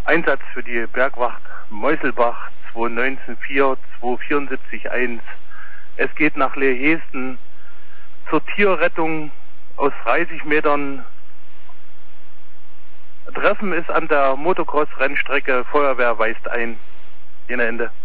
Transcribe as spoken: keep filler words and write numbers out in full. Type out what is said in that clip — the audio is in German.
Einsatz für die Bergwacht Meuselbach zwei neun vier zwei vier sieben eins. Es geht nach Lehesten zur Tierrettung aus dreißig Metern. Treffen ist an der Motocross-Rennstrecke. Feuerwehr weist ein. Ende.